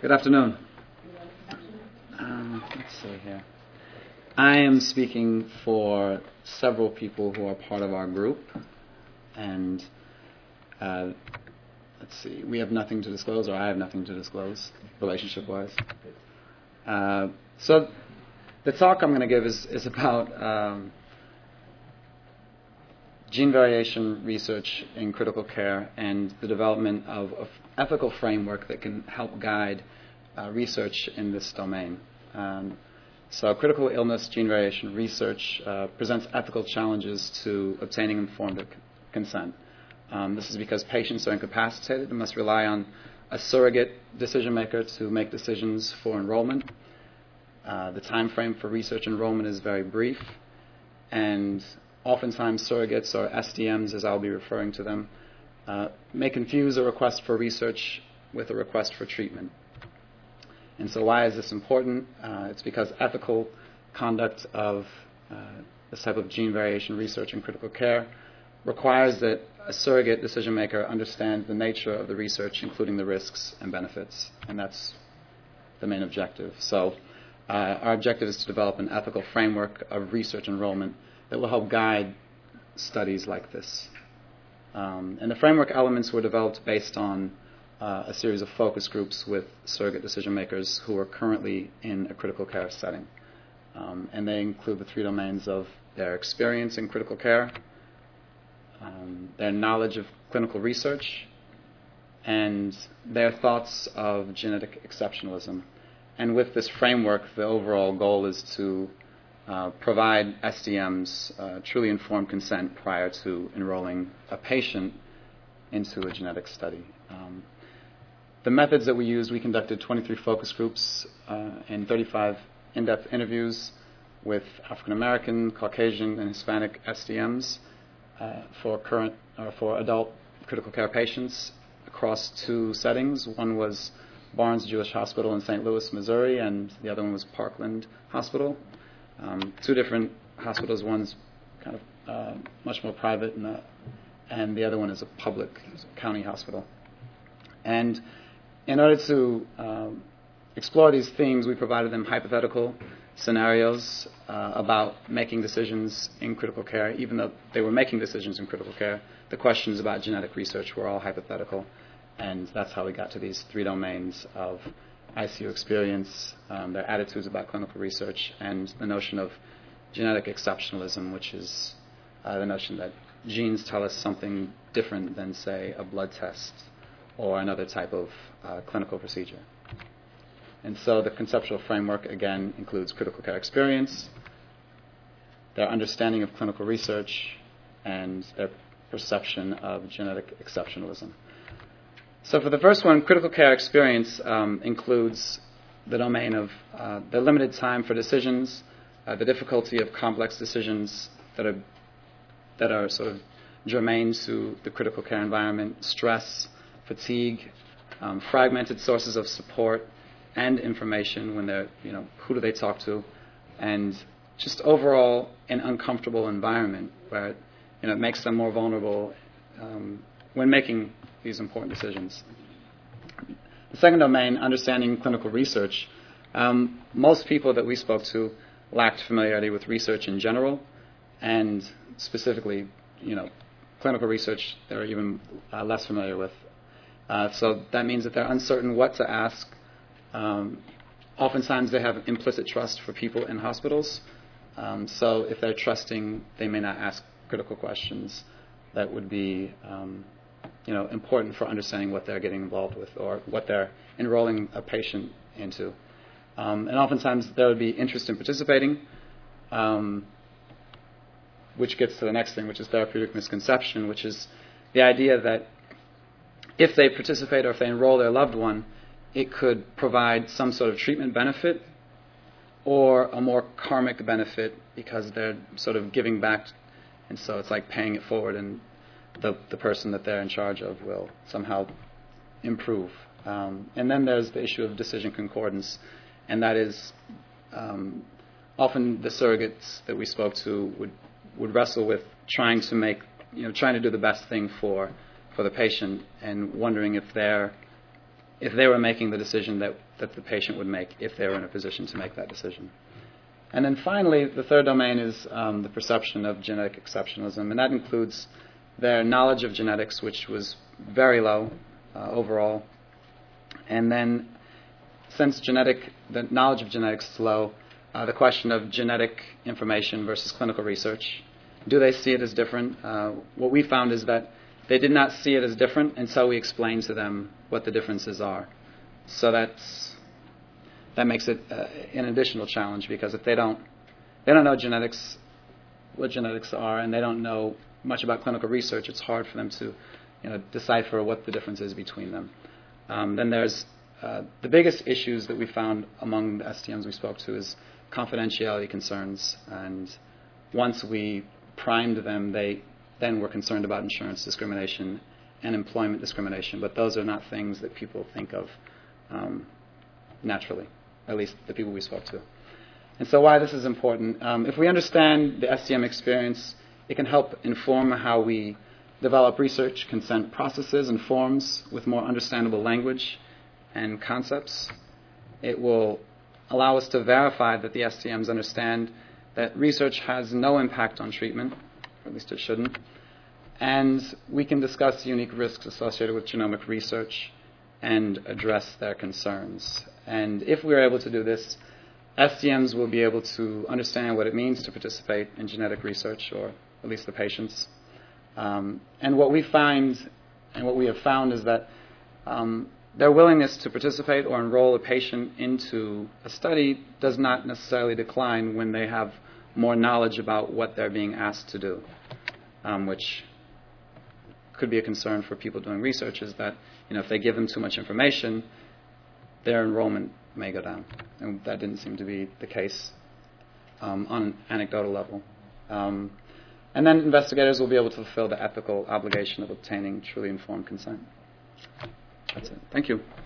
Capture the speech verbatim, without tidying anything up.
Good afternoon. Um, let's see here. I am speaking for several people who are part of our group, and uh, let's see, we have nothing to disclose, or I have nothing to disclose, relationship-wise. Uh, so the talk I'm going to give is, is about um, gene variation research in critical care and the development of an ethical framework that can help guide uh, research in this domain. Um, so critical illness gene variation research uh, presents ethical challenges to obtaining informed c- consent. Um, this is because patients are incapacitated and must rely on a surrogate decision maker to make decisions for enrollment. Uh, the time frame for research enrollment is very brief, and oftentimes surrogates, or S D Ms as I'll be referring to them, uh, may confuse a request for research with a request for treatment. And so why is this important? Uh, it's because ethical conduct of uh, this type of gene variation research in critical care requires that a surrogate decision maker understand the nature of the research, including the risks and benefits, and that's the main objective. So uh, our objective is to develop an ethical framework of research enrollment that will help guide studies like this. Um, and the framework elements were developed based on uh, a series of focus groups with surrogate decision makers who are currently in a critical care setting. Um, and they include the three domains of their experience in critical care, um, their knowledge of clinical research, and their thoughts of genetic exceptionalism. And with this framework, the overall goal is to Uh, provide S D Ms uh, truly informed consent prior to enrolling a patient into a genetic study. Um, the methods that we used, we conducted twenty-three focus groups uh, and thirty-five in-depth interviews with African American, Caucasian, and Hispanic S D Ms uh, for current or for adult critical care patients across two settings. One was Barnes Jewish Hospital in Saint Louis, Missouri, and the other one was Parkland Hospital. Um, two different hospitals. One's kind of uh, much more private, and, uh, and the other one is a public county hospital. And in order to um, explore these themes, we provided them hypothetical scenarios uh, about making decisions in critical care. Even though they were making decisions in critical care, the questions about genetic research were all hypothetical, and that's how we got to these three domains of I C U experience, um, their attitudes about clinical research, and the notion of genetic exceptionalism, which is uh, the notion that genes tell us something different than, say, a blood test or another type of uh, clinical procedure. And so the conceptual framework, again, includes critical care experience, their understanding of clinical research, and their perception of genetic exceptionalism. So for the first one, critical care experience um, includes the domain of uh, the limited time for decisions, uh, the difficulty of complex decisions that are that are sort of germane to the critical care environment, stress, fatigue, um, fragmented sources of support and information when they're, you know, who do they talk to, and just overall an uncomfortable environment where, you know, it makes them more vulnerable um, when making these important decisions. The second domain, understanding clinical research. Um, most people that we spoke to lacked familiarity with research in general, and specifically, you know, clinical research they're even uh, less familiar with. Uh, so that means that they're uncertain what to ask. Um, oftentimes they have implicit trust for people in hospitals. Um, so if they're trusting, they may not ask critical questions that would be um, you know, important for understanding what they're getting involved with or what they're enrolling a patient into. Um, and oftentimes there would be interest in participating, um, which gets to the next thing, which is therapeutic misconception, which is the idea that if they participate or if they enroll their loved one, it could provide some sort of treatment benefit or a more karmic benefit because they're sort of giving back, and so it's like paying it forward, and the the person that they're in charge of will somehow improve. Um, and then there's the issue of decision concordance, and that is um, often the surrogates that we spoke to would would wrestle with trying to make, you know, trying to do the best thing for for the patient, and wondering if their if they were making the decision that, that the patient would make if they were in a position to make that decision. And then finally, the third domain is um, the perception of genetic exceptionalism, and that includes their knowledge of genetics, which was very low uh, overall. And then, since genetic, the knowledge of genetics is low, uh, the question of genetic information versus clinical research. Do they see it as different? Uh, what we found is that they did not see it as different until we explained to them what the differences are. So that's that makes it uh, an additional challenge, because if they don't they don't know genetics, what genetics are, and they don't know much about clinical research, it's hard for them to, you know, decipher what the difference is between them. Um, then there's uh, the biggest issues that we found among the S T Ms we spoke to is confidentiality concerns, and once we primed them, they then were concerned about insurance discrimination and employment discrimination, but those are not things that people think of um, naturally, at least the people we spoke to. And so why this is important, um, if we understand the S T M experience, it can help inform how we develop research consent processes and forms with more understandable language and concepts. It will allow us to verify that the S T Ms understand that research has no impact on treatment, or at least it shouldn't, and we can discuss unique risks associated with genomic research and address their concerns. And if we're able to do this, S T Ms will be able to understand what it means to participate in genetic research, or at least the patients. Um, and what we find, and what we have found, is that um, their willingness to participate or enroll a patient into a study does not necessarily decline when they have more knowledge about what they're being asked to do, um, which could be a concern for people doing research, is that, you know, if they give them too much information, their enrollment may go down. And that didn't seem to be the case um, on an anecdotal level. Um, and then investigators will be able to fulfill the ethical obligation of obtaining truly informed consent. That's it. Thank you.